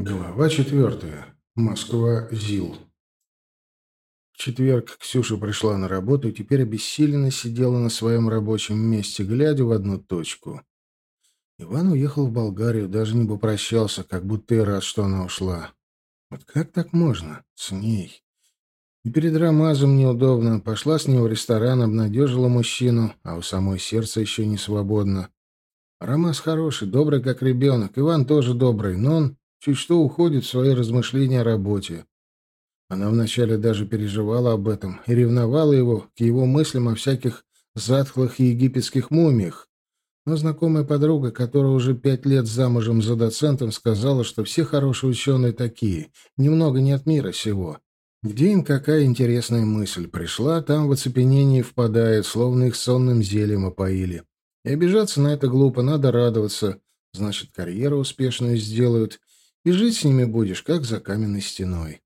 Глава 4. Москва. ЗИЛ. В четверг Ксюша пришла на работу и теперь обессиленно сидела на своем рабочем месте, глядя в одну точку. Иван уехал в Болгарию, даже не попрощался, как будто и рад, что она ушла. Вот как так можно? С ней. И перед Рамазом неудобно. Пошла с него в ресторан, обнадежила мужчину, а у самой сердце еще не свободно. Рамаз хороший, добрый, как ребенок. Иван тоже добрый, но он чуть что уходит в свои размышления о работе. Она вначале даже переживала об этом и ревновала его к его мыслям о всяких затхлых египетских мумиях. Но знакомая подруга, которая уже 5 лет замужем за доцентом, сказала, что все хорошие ученые такие, немного не от мира сего. Где им какая интересная мысль пришла, там в оцепенении впадает, словно их сонным зельем опоили. И обижаться на это глупо, надо радоваться. Значит, карьеру успешную сделают, и жить с ними будешь, как за каменной стеной.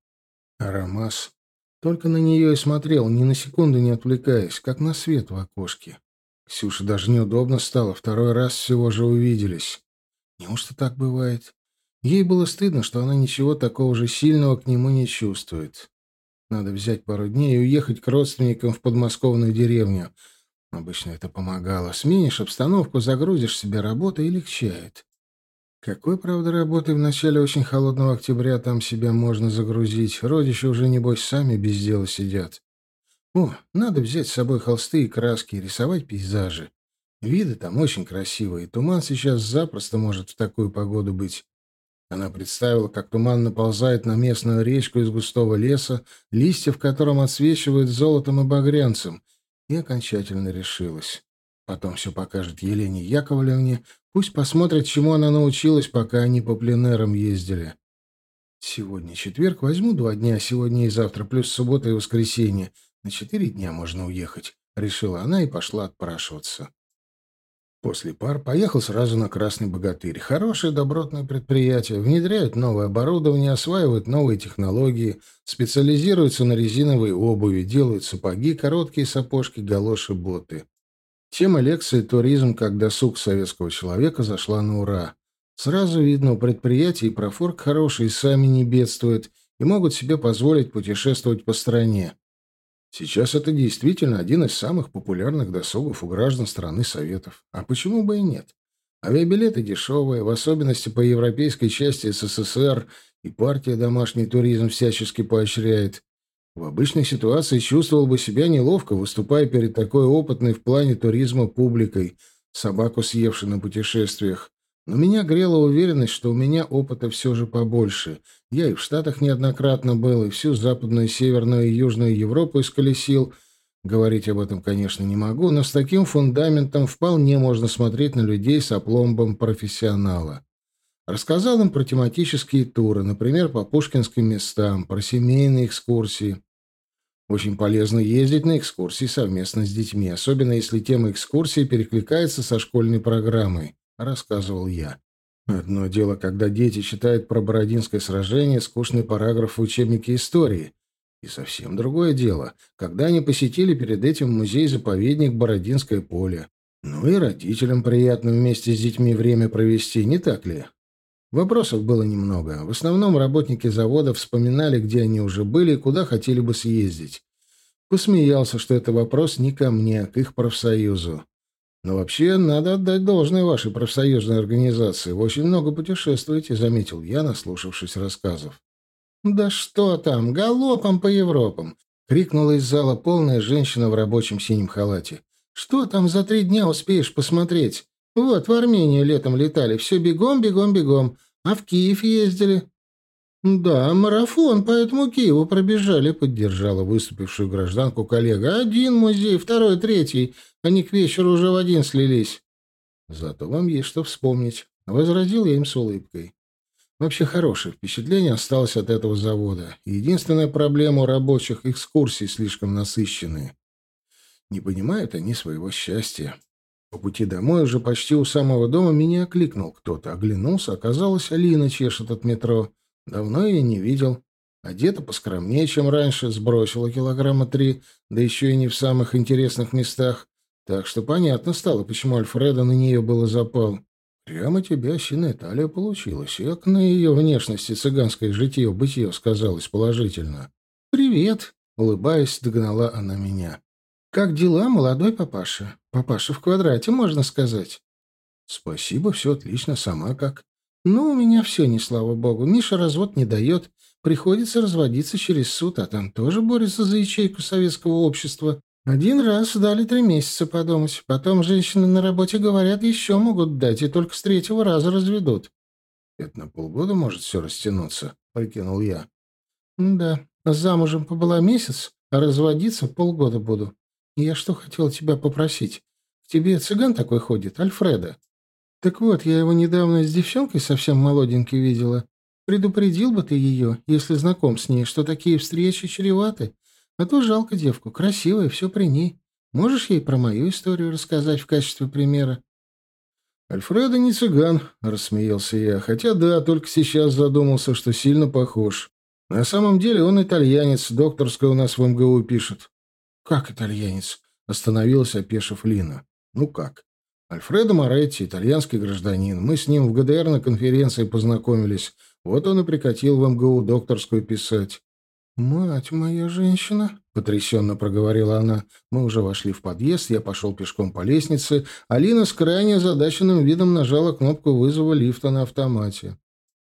Арамас только на нее и смотрел, ни на секунду не отвлекаясь, как на свет в окошке. Ксюше даже неудобно стало, второй раз всего же увиделись. Неужто так бывает? Ей было стыдно, что она ничего такого же сильного к нему не чувствует. Надо взять пару дней и уехать к родственникам в подмосковную деревню. Обычно это помогало. Сменишь обстановку, загрузишь себе работу и легчает. Какой, правда, работы в начале очень холодного октября там себя можно загрузить? Родичи уже, небось, сами без дела сидят. О, надо взять с собой холсты и краски и рисовать пейзажи. Виды там очень красивые. Туман сейчас запросто может в такую погоду быть. Она представила, как туман наползает на местную речку из густого леса, листья в котором отсвечивают золотом и багрянцем, и окончательно решилась. Потом все покажет Елене Яковлевне, пусть посмотрит, чему она научилась, пока они по пленэрам ездили. Сегодня четверг, возьму 2 дня, сегодня и завтра, плюс суббота и воскресенье. На 4 дня можно уехать, решила она и пошла отпрашиваться. После пар поехал сразу на «Красный богатырь». Хорошее добротное предприятие. Внедряют новое оборудование, осваивают новые технологии, специализируются на резиновой обуви, делают сапоги, короткие сапожки, галоши, боты. Тема лекции «Туризм как досуг советского человека» зашла на ура. Сразу видно, у предприятий профорк хороший, сами не бедствуют и могут себе позволить путешествовать по стране. Сейчас это действительно один из самых популярных досугов у граждан страны Советов. А почему бы и нет? Авиабилеты дешевые, в особенности по европейской части СССР, и партия домашний туризм всячески поощряет. В обычной ситуации чувствовал бы себя неловко, выступая перед такой опытной в плане туризма публикой, собаку съевшей на путешествиях. Но меня грела уверенность, что у меня опыта все же побольше. Я и в Штатах неоднократно был, и всю Западную, Северную и Южную Европу исколесил. Говорить об этом, конечно, не могу, но с таким фундаментом вполне можно смотреть на людей с опломбом профессионала. Рассказал им про тематические туры, например, по пушкинским местам, про семейные экскурсии. Очень полезно ездить на экскурсии совместно с детьми, особенно если тема экскурсии перекликается со школьной программой, рассказывал я. Одно дело, когда дети читают про Бородинское сражение, скучный параграф в учебнике истории. И совсем другое дело, когда они посетили перед этим музей-заповедник Бородинское поле. Ну и родителям приятно вместе с детьми время провести, не так ли? Вопросов было немного. В основном работники завода вспоминали, где они уже были и куда хотели бы съездить. Посмеялся, что это вопрос не ко мне, а к их профсоюзу. Но вообще надо отдать должное вашей профсоюзной организации. Вы очень много путешествуете, заметил я, наслушавшись рассказов. «Да что там, галопом по Европам!» — крикнула из зала полная женщина в рабочем синем халате. «Что там за 3 дня успеешь посмотреть? Вот, в Армению летом летали, все бегом, бегом, бегом. А в Киев ездили?» «Да, марафон по этому Киеву пробежали», — поддержала выступившую гражданку коллега. «Один музей, второй, третий. Они к вечеру уже в один слились». «Зато вам есть что вспомнить», — возразил я им с улыбкой. Вообще хорошее впечатление осталось от этого завода. Единственная проблема у рабочих — экскурсии слишком насыщенные. Не понимают они своего счастья. По пути домой, уже почти у самого дома, меня окликнул кто-то. Оглянулся, оказалось, Алина чешет от метро. Давно я не видел. Одета поскромнее, чем раньше, сбросила килограмма 3, да еще и не в самых интересных местах. Так что понятно стало, почему Альфредо на нее было запал. Прямо тебе осиная талия получилась. Как на ее внешности цыганское житье-бытие сказалось положительно. «Привет!» — улыбаясь, догнала она меня. «Как дела, молодой папаша? Папаша в квадрате, можно сказать». «Спасибо, все отлично. Сама как?» «Ну, у меня все, не слава богу. Миша развод не дает. Приходится разводиться через суд, а там тоже борются за ячейку советского общества. Один раз дали 3 месяца подумать. Потом женщины на работе говорят, еще могут дать, и только с третьего раза разведут». «Это на полгода может все растянуться», — прикинул я. «Да, замужем побыла месяц, а разводиться полгода буду. Я что хотела тебя попросить? К тебе цыган такой ходит, Альфреда. Так вот, я его недавно с девчонкой совсем молоденькой видела. Предупредил бы ты ее, если знаком с ней, что такие встречи чреваты. А то жалко девку, красивая, все при ней. Можешь ей про мою историю рассказать в качестве примера?» «Альфредо не цыган», — рассмеялся я, хотя да, только сейчас задумался, что сильно похож. На самом деле он итальянец, докторское у нас в МГУ пишет. «Как итальянец?» — остановилась, опешив Лина. «Ну как? Альфредо Моретти, итальянский гражданин. Мы с ним в ГДР на конференции познакомились. Вот он и прикатил в МГУ докторскую писать». «Мать моя женщина!» — потрясенно проговорила она. Мы уже вошли в подъезд, я пошел пешком по лестнице, Алина с крайне озадаченным видом нажала кнопку вызова лифта на автомате.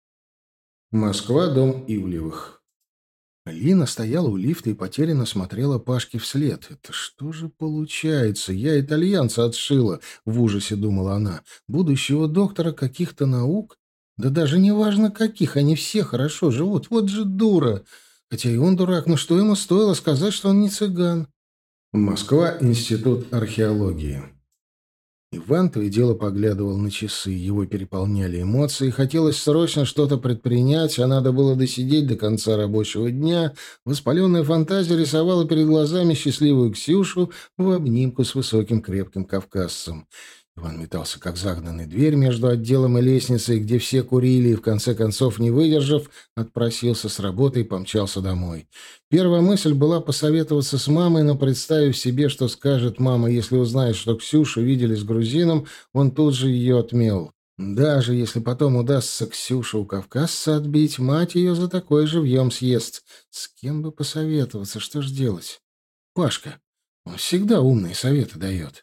Москва, дом Ивлевых. Алина стояла у лифта и потерянно смотрела Пашке вслед. «Это что же получается? Я итальянца отшила!» — в ужасе думала она. «Будущего доктора каких-то наук? Да даже не важно каких, они все хорошо живут. Вот же дура!» Хотя и он дурак, но что ему стоило сказать, что он не цыган? Москва, Институт археологии. Иван то и дело поглядывал на часы, его переполняли эмоции, хотелось срочно что-то предпринять, а надо было досидеть до конца рабочего дня. Воспаленная фантазия рисовала перед глазами счастливую Ксюшу в обнимку с высоким крепким кавказцем. Иван метался, как загнанный, дверь между отделом и лестницей, где все курили, и, в конце концов, не выдержав, отпросился с работы и помчался домой. Первая мысль была посоветоваться с мамой, но, представив себе, что скажет мама, если узнает, что Ксюшу видели с грузином, он тут же ее отмел. Даже если потом удастся Ксюшу у кавказца отбить, мать ее за такое живьем съест. С кем бы посоветоваться, что ж делать? Пашка. Он всегда умные советы дает.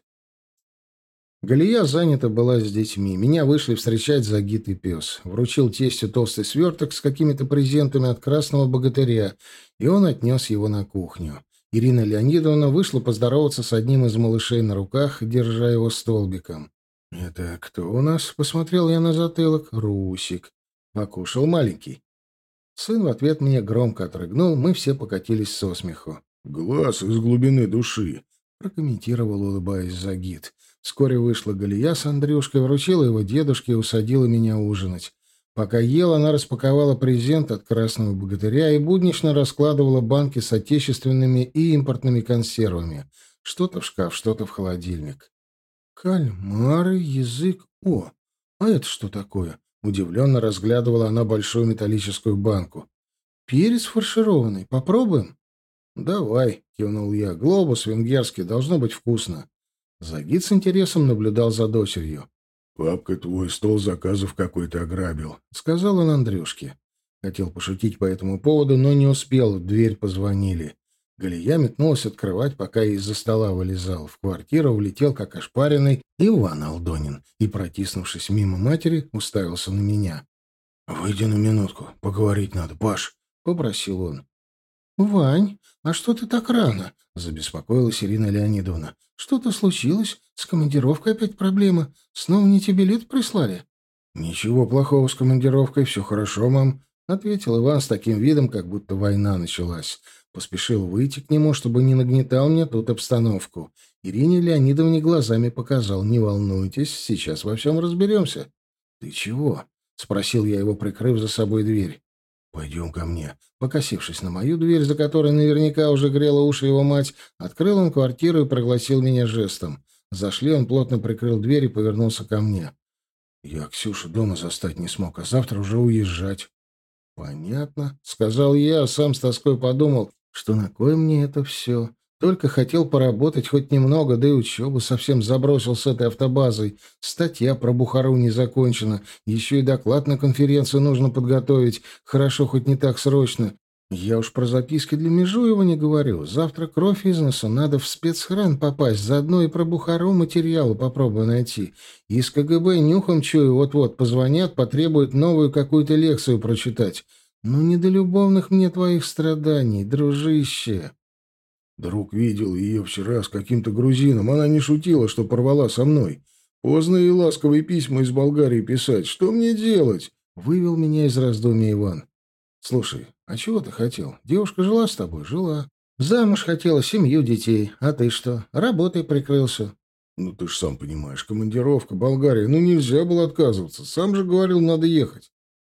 Галия занята была с детьми. Меня вышли встречать Загит и пес. Вручил тестю толстый сверток с какими-то презентами от красного богатыря, и он отнес его на кухню. Ирина Леонидовна вышла поздороваться с одним из малышей на руках, держа его столбиком. «Это кто у нас?» — посмотрел я на затылок. «Русик». Покушал маленький. Сын в ответ мне громко отрыгнул, мы все покатились со смеху. «Глаз из глубины души», — прокомментировал, улыбаясь, Загит. Вскоре вышла Галия с Андрюшкой, вручила его дедушке и усадила меня ужинать. Пока ел, она распаковала презент от красного богатыря и буднично раскладывала банки с отечественными и импортными консервами. Что-то в шкаф, что-то в холодильник. Кальмары, язык... О, а это что такое? Удивленно разглядывала она большую металлическую банку. Перец фаршированный. Попробуем? «Давай», — кивнул я. «Глобус венгерский, должно быть вкусно». Загид с интересом наблюдал за дочерью. «Папка твой стол заказов какой-то ограбил», — сказал он Андрюшке. Хотел пошутить по этому поводу, но не успел, в дверь позвонили. Галия метнулась открывать, пока я из-за стола вылезал. В квартиру влетел, как ошпаренный, Иван Алдонин и, протиснувшись мимо матери, уставился на меня. «Выйди на минутку, поговорить надо, Паш», — попросил он. «Вань, а что ты так рано?» — забеспокоилась Ирина Леонидовна. «Что-то случилось? С командировкой опять проблемы? Снова не тебе билет прислали?» «Ничего плохого с командировкой, все хорошо, мам», — ответил Иван с таким видом, как будто война началась. Поспешил выйти к нему, чтобы не нагнетал мне тут обстановку. Ирине Леонидовне глазами показал: «Не волнуйтесь, сейчас во всем разберемся». «Ты чего?» — спросил я его, прикрыв за собой дверь. «Пойдем ко мне». Покосившись на мою дверь, за которой наверняка уже грела уши его мать, открыл он квартиру и пригласил меня жестом. Зашли, он плотно прикрыл дверь и повернулся ко мне. «Я Ксюшу дома застать не смог, а завтра уже уезжать». «Понятно», — сказал я, а сам с тоской подумал, что на кой мне это все. Только хотел поработать хоть немного, да и учебу совсем забросил с этой автобазой. Статья про Бухару не закончена. Еще и доклад на конференцию нужно подготовить. Хорошо, хоть не так срочно. Я уж про записки для Межуева не говорю. Завтра кровь из носа, надо в спецхран попасть. Заодно и про Бухару материалы попробую найти. Из КГБ нюхом чую, вот-вот позвонят, потребуют новую какую-то лекцию прочитать. Ну, не до любовных мне твоих страданий, дружище. Друг видел ее вчера с каким-то грузином. Она не шутила, что порвала со мной. Поздно и ласковые письма из Болгарии писать. Что мне делать? Вывел меня из раздумья Иван. Слушай, а чего ты хотел? Девушка жила с тобой? Жила. Замуж хотела, семью, детей. А ты что? Работой прикрылся. Ну, ты ж сам понимаешь, командировка, Болгария. Ну, нельзя было отказываться. Сам же говорил, надо ехать.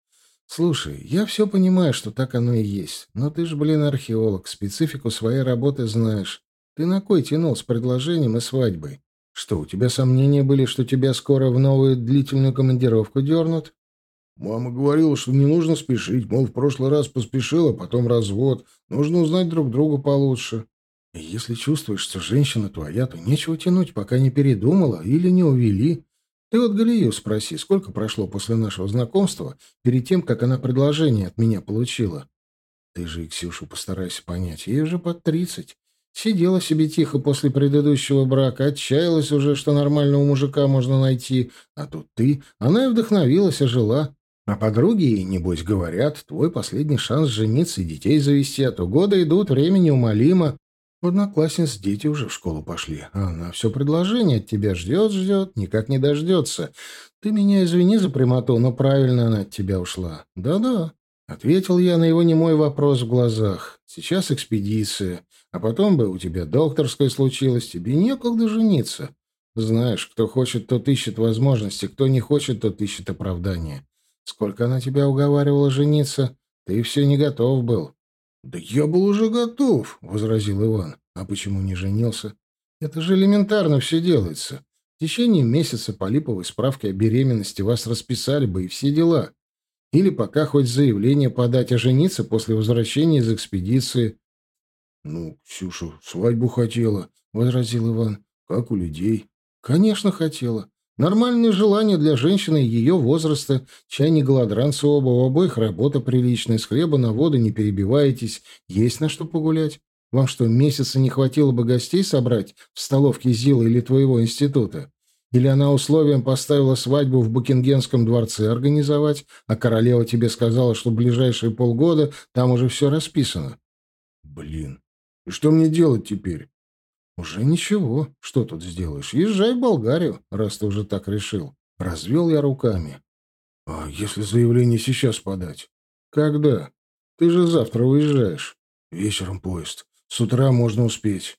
Слушай, я все понимаю, что так оно и есть. Но ты же, блин, археолог, специфику своей работы знаешь. Ты на кой тянул с предложением и свадьбой? Что, у тебя сомнения были, что тебя скоро в новую длительную командировку дернут? Мама говорила, что не нужно спешить. Мол, в прошлый раз поспешила, потом развод. Нужно узнать друг друга получше. И если чувствуешь, что женщина твоя, то нечего тянуть, пока не передумала или не увели. Ты вот Галию спроси, сколько прошло после нашего знакомства, перед тем, как она предложение от меня получила. Ты же и Ксюшу постарайся понять, ей уже под 30. Сидела себе тихо после предыдущего брака, отчаялась уже, что нормального мужика можно найти, а тут ты. Она и вдохновилась, и жила. А подруги ей, небось, говорят, твой последний шанс жениться и детей завести, а то годы идут, время неумолимо. У одноклассниц дети уже в школу пошли, а она все предложение от тебя ждет, никак не дождется. Ты меня извини за прямоту, но правильно она от тебя ушла. Да-да. Ответил я на его немой вопрос в глазах. Сейчас экспедиция, а потом бы у тебя докторское случилось, тебе некогда жениться. Знаешь, кто хочет, тот ищет возможности, кто не хочет, тот ищет оправдания. Сколько она тебя уговаривала жениться, ты все не готов был. «Да я был уже готов», — возразил Иван. «А почему не женился? Это же элементарно все делается. В течение месяца по липовой справке о беременности вас расписали бы и все дела. Или пока хоть заявление подать, а жениться после возвращения из экспедиции». «Ну, Ксюша свадьбу хотела», — возразил Иван. «Как у людей». «Конечно, хотела. Нормальное желание для женщины ее возраста. Чай не голодранцы оба, у обоих работа приличная, с хлеба на воду не перебиваетесь, есть на что погулять. Вам что, месяца не хватило бы гостей собрать в столовке ЗИЛа или твоего института? Или она условием поставила свадьбу в Букингемском дворце организовать, а королева тебе сказала, что в ближайшие полгода там уже все расписано?» «Блин, и что мне делать теперь?» «Уже ничего. Что тут сделаешь? Езжай в Болгарию, раз ты уже так решил». Развел я руками. «А если заявление сейчас подать?» «Когда? Ты же завтра уезжаешь». «Вечером поезд. С утра можно успеть».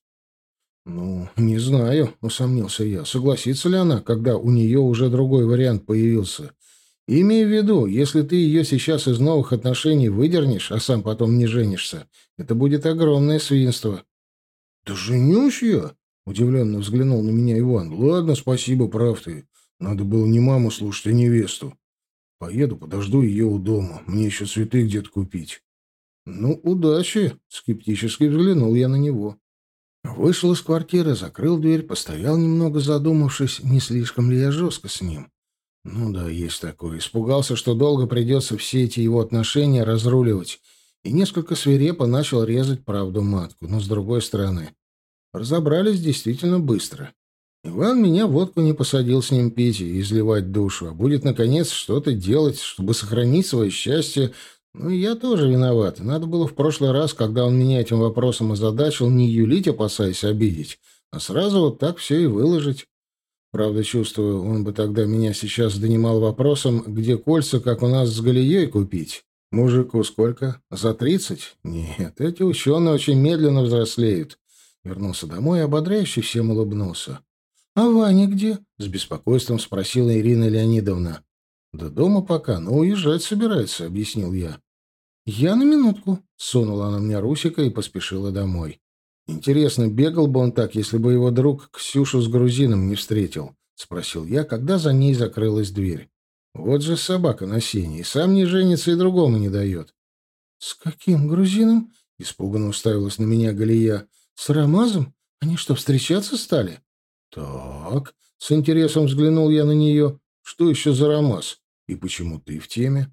«Ну, не знаю», — усомнился я. «Согласится ли она, когда у нее уже другой вариант появился? Имей в виду, если ты ее сейчас из новых отношений выдернешь, а сам потом не женишься, это будет огромное свинство». «Да женюсь я?» — удивленно взглянул на меня Иван. «Ладно, спасибо, прав ты. Надо было не маму слушать, а невесту. Поеду, подожду ее у дома. Мне еще цветы где-то купить». «Ну, удачи!» — скептически взглянул я на него. Вышел из квартиры, закрыл дверь, постоял немного задумавшись, не слишком ли я жестко с ним. Ну да, есть такое. Испугался, что долго придется все эти его отношения разруливать, и несколько свирепо начал резать правду матку. Но с другой стороны, разобрались действительно быстро. Иван меня в водку не посадил с ним пить и изливать душу, а будет, наконец, что-то делать, чтобы сохранить свое счастье. Ну и я тоже виноват. Надо было в прошлый раз, когда он меня этим вопросом озадачил, не юлить, опасаясь обидеть, а сразу вот так все и выложить. Правда, чувствую, он бы тогда меня сейчас донимал вопросом, где кольца, как у нас с Галией, купить. Мужику сколько? За 30? Нет, эти ученые очень медленно взрослеют. Вернулся домой и ободряюще всем улыбнулся. «А Ваня где?» — с беспокойством спросила Ирина Леонидовна. «Да дома пока, но уезжать собирается», — объяснил я. «Я на минутку», — сунула она мне Русика и поспешила домой. «Интересно, бегал бы он так, если бы его друг Ксюшу с грузином не встретил?» — спросил я, когда за ней закрылась дверь. «Вот же собака на сене, и сам не женится, и другому не дает». «С каким грузином?» — испуганно уставилась на меня Галия. С Рамазом? Они что, встречаться стали? Так, с интересом взглянул я на нее. Что еще за Рамаз? И почему ты в теме?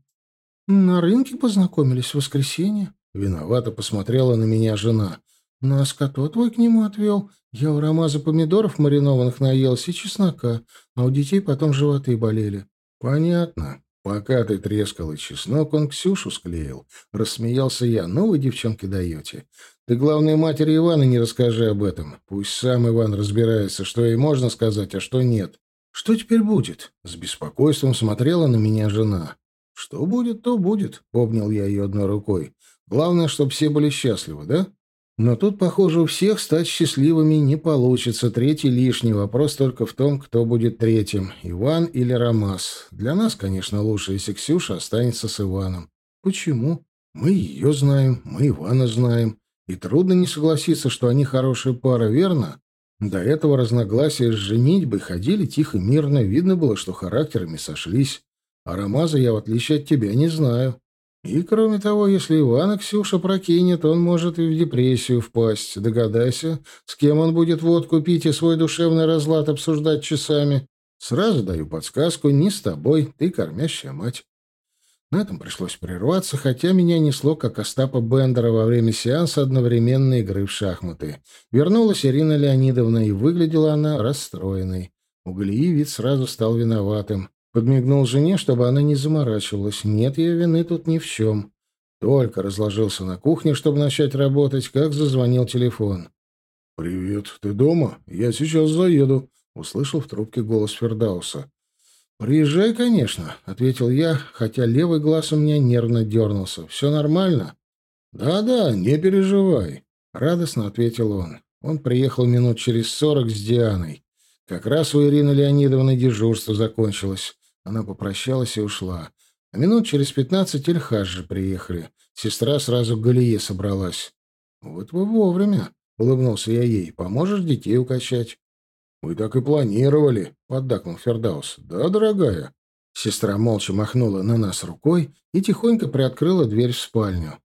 На рынке познакомились в воскресенье. Виновато посмотрела на меня жена. Нас кота твой к нему отвел. Я у Рамаза помидоров маринованных наелся и чеснока, а у детей потом животы болели. Понятно. Пока ты трескал и чеснок, он Ксюшу склеил. Рассмеялся я. Ну вы, девчонки, даете. Ты, главное, матери Ивана не расскажи об этом. Пусть сам Иван разбирается, что ей можно сказать, а что нет. Что теперь будет? С беспокойством смотрела на меня жена. Что будет, то будет, обнял я ее одной рукой. Главное, чтобы все были счастливы, да? Но тут, похоже, у всех стать счастливыми не получится. Третий лишний. Вопрос только в том, кто будет третьим. Иван или Рамаз. Для нас, конечно, лучше, если Ксюша останется с Иваном. Почему? Мы ее знаем, мы Ивана знаем. И трудно не согласиться, что они хорошая пара, верно? До этого разногласия с женитьбой ходили тихо, мирно. Видно было, что характерами сошлись. А Рамаза я, в отличие от тебя, не знаю. И, кроме того, если Ивана Ксюша прокинет, он может и в депрессию впасть. Догадайся, с кем он будет водку пить и свой душевный разлад обсуждать часами. Сразу даю подсказку, не с тобой, ты кормящая мать. На этом пришлось прерваться, хотя меня несло, как Остапа Бендера во время сеанса одновременной игры в шахматы. Вернулась Ирина Леонидовна, и выглядела она расстроенной. У Галии вид сразу стал виноватым. Подмигнул жене, чтобы она не заморачивалась. Нет ее вины тут ни в чем. Только разложился на кухне, чтобы начать работать, как зазвонил телефон. «Привет, ты дома? Я сейчас заеду», — услышал в трубке голос Фердауса. «Приезжай, конечно», — ответил я, хотя левый глаз у меня нервно дернулся. «Все нормально?» «Да-да, не переживай», — радостно ответил он. Он приехал минут через 40 с Дианой. Как раз у Ирины Леонидовны дежурство закончилось. Она попрощалась и ушла. А минут через 15 Эльхаджи приехали. Сестра сразу к Галие собралась. «Вот вы вовремя», — улыбнулся я ей. «Поможешь детей укачать?» «Мы так и планировали», — поддакнул Фердаус. «Да, дорогая?» Сестра молча махнула на нас рукой и тихонько приоткрыла дверь в спальню.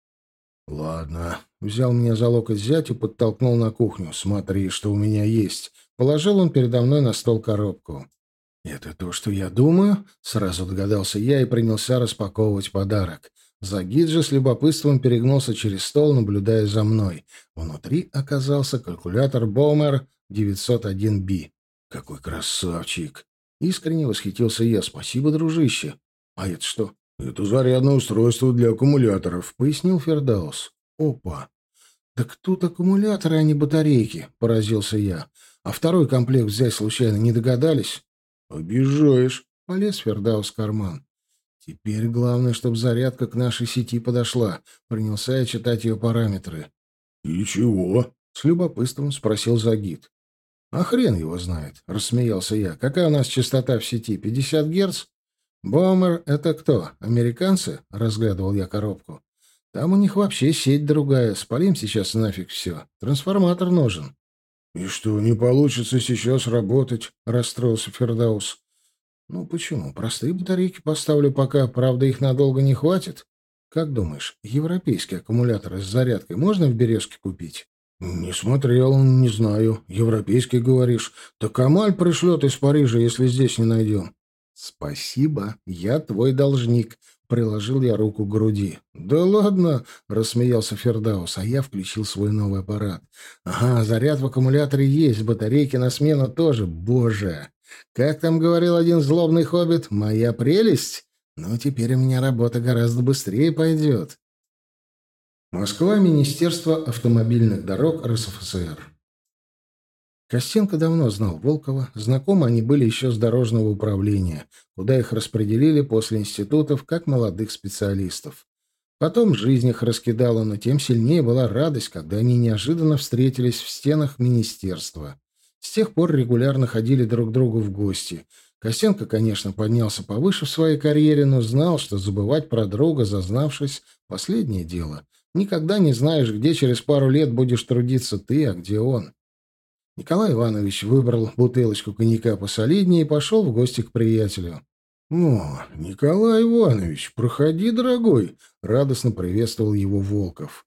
«Ладно», — взял меня за локоть зять и подтолкнул на кухню. «Смотри, что у меня есть». Положил он передо мной на стол коробку. «Это то, что я думаю?» — сразу догадался я и принялся распаковывать подарок. Загид же с любопытством перегнулся через стол, наблюдая за мной. Внутри оказался калькулятор Бомер 901B. «Какой красавчик!» Искренне восхитился я. «Спасибо, дружище!» «А это что?» «Это зарядное устройство для аккумуляторов», — пояснил Фердаус. «Опа! Так тут аккумуляторы, а не батарейки», — поразился я. «А второй комплект взять случайно не догадались?» «Обижаешь», — полез Фердаус в карман. «Теперь главное, чтобы зарядка к нашей сети подошла». Принялся я читать ее параметры. «И чего?» — с любопытством спросил Загид. «А хрен его знает», — рассмеялся я. «Какая у нас частота в сети? 50 Гц?» «Бомер — это кто? Американцы?» — разглядывал я коробку. «Там у них вообще сеть другая. Спалим сейчас нафиг все. Трансформатор нужен». «И что, не получится сейчас работать?» — расстроился Фердаус. «Ну почему? Простые батарейки поставлю пока. Правда, их надолго не хватит. Как думаешь, европейские аккумуляторы с зарядкой можно в «Березке» купить?» «Не смотрел, не знаю. Европейский, говоришь. Так Амаль пришлет из Парижа, если здесь не найдем». «Спасибо. Я твой должник», — приложил я руку к груди. «Да ладно», — рассмеялся Фердаус, а я включил свой новый аппарат. «Ага, заряд в аккумуляторе есть, батарейки на смену тоже. Боже! Как там говорил один злобный хоббит, моя прелесть? Ну, теперь у меня работа гораздо быстрее пойдет». Москва, Министерство автомобильных дорог РСФСР. Костенко давно знал Волкова, знакомы они были еще с дорожного управления, куда их распределили после институтов как молодых специалистов. Потом жизнь их раскидала, но тем сильнее была радость, когда они неожиданно встретились в стенах министерства. С тех пор регулярно ходили друг к другу в гости. Костенко, конечно, поднялся повыше в своей карьере, но знал, что забывать про друга, зазнавшись, последнее дело. Никогда не знаешь, где через пару лет будешь трудиться ты, а где он. Николай Иванович выбрал бутылочку коньяка посолиднее и пошел в гости к приятелю. «О, Николай Иванович, проходи, дорогой!» — радостно приветствовал его Волков.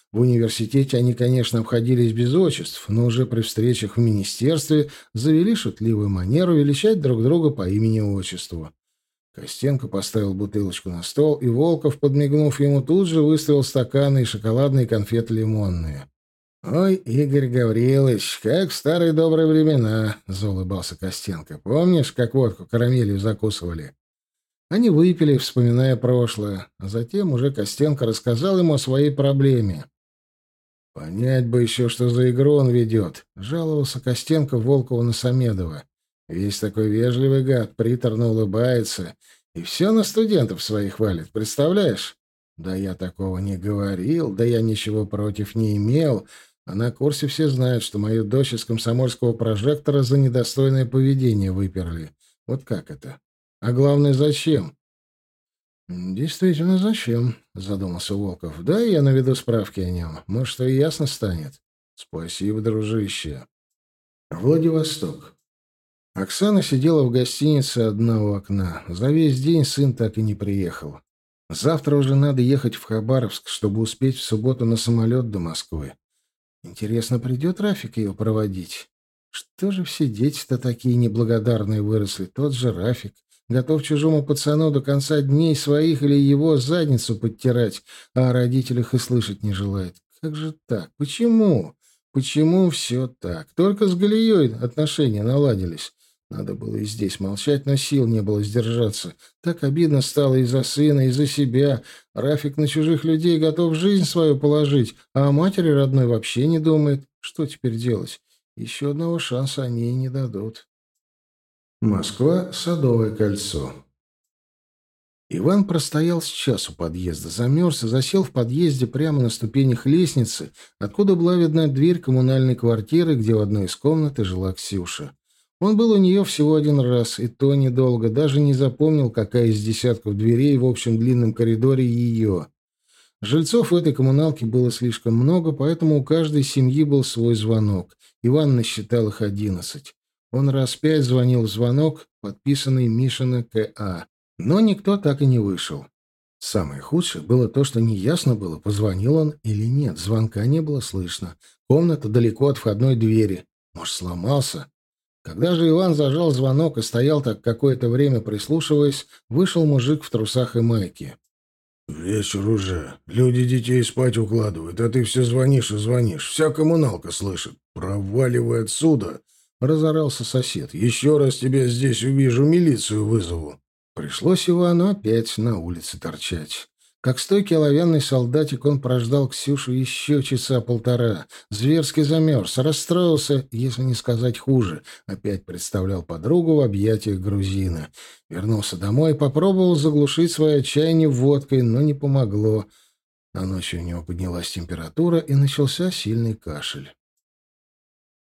В университете они, конечно, обходились без отчеств, но уже при встречах в министерстве завели шутливую манеру величать друг друга по имени-отчеству. Костенко поставил бутылочку на стол, и Волков, подмигнув ему, тут же выставил стаканы и шоколадные конфеты лимонные. «Ой, Игорь Гаврилович, как в старые добрые времена!» — заулыбался Костенко. «Помнишь, как водку карамелью закусывали?» Они выпили, вспоминая прошлое, а затем уже Костенко рассказал ему о своей проблеме. «Понять бы еще, что за игру он ведет», — жаловался Костенко Волкову на Самедова. «Весь такой вежливый гад, приторно улыбается, и все на студентов своих валит, представляешь? Да я такого не говорил, да я ничего против не имел, а на курсе все знают, что мою дочь из комсомольского прожектора за недостойное поведение выперли. Вот как это? А главное, зачем?» «Действительно, зачем?» — задумался Волков. «Да, я наведу справки о нем. Может, что и ясно станет». «Спасибо, дружище». Владивосток. Оксана сидела в гостинице одна у окна. За весь день сын так и не приехал. Завтра уже надо ехать в Хабаровск, чтобы успеть в субботу на самолет до Москвы. Интересно, придет Рафик ее проводить? Что же все дети-то такие неблагодарные выросли? Тот же Рафик. Готов чужому пацану до конца дней своих или его задницу подтирать, а о родителях и слышать не желает. Как же так? Почему? Почему все так? Только с Галией отношения наладились. Надо было и здесь молчать, но сил не было сдержаться. Так обидно стало и за сына, и за себя. Рафик на чужих людей готов жизнь свою положить, а о матери родной вообще не думает. Что теперь делать? Еще одного шанса они и не дадут. Москва, Садовое кольцо. Иван простоял с час у подъезда, замерз и засел в подъезде прямо на ступенях лестницы, откуда была видна дверь коммунальной квартиры, где в одной из комнат и жила Ксюша. Он был у нее всего один раз, и то недолго, даже не запомнил, какая из десятков дверей в общем длинном коридоре ее. Жильцов в этой коммуналке было слишком много, поэтому у каждой семьи был свой звонок. Иван насчитал их 11. Он раз 5 звонил в звонок, подписанный Мишина К.А., но никто так и не вышел. Самое худшее было то, что неясно было, позвонил он или нет. Звонка не было слышно. Комната далеко от входной двери. Может, сломался? Когда же Иван зажал звонок и стоял так какое-то время прислушиваясь, вышел мужик в трусах и майке. «Вечер уже. Люди детей спать укладывают, а ты все звонишь и звонишь. Вся коммуналка слышит. Проваливай отсюда!» — разорался сосед. «Еще раз тебя здесь увижу, милицию вызову». Пришлось Ивану опять на улице торчать. Как стойкий оловянный солдатик он прождал Ксюшу еще часа полтора. Зверски замерз, расстроился, если не сказать хуже. Опять представлял подругу в объятиях грузина. Вернулся домой, попробовал заглушить свое отчаяние водкой, но не помогло. А ночью у него поднялась температура и начался сильный кашель.